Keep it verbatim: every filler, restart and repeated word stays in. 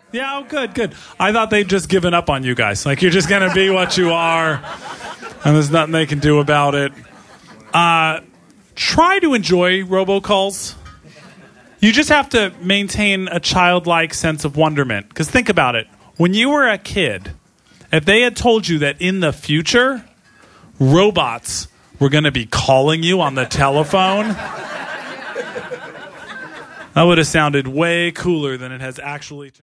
Yeah, oh, good, good. I thought they'd just given up on you guys. Like, you're just going to be what you are, and there's nothing they can do about it. Uh, try to enjoy robocalls. You just have to maintain a childlike sense of wonderment. Because think about it. When you were a kid, if they had told you that in the future, robots were going to be calling you on the telephone, that would have sounded way cooler than it has actually.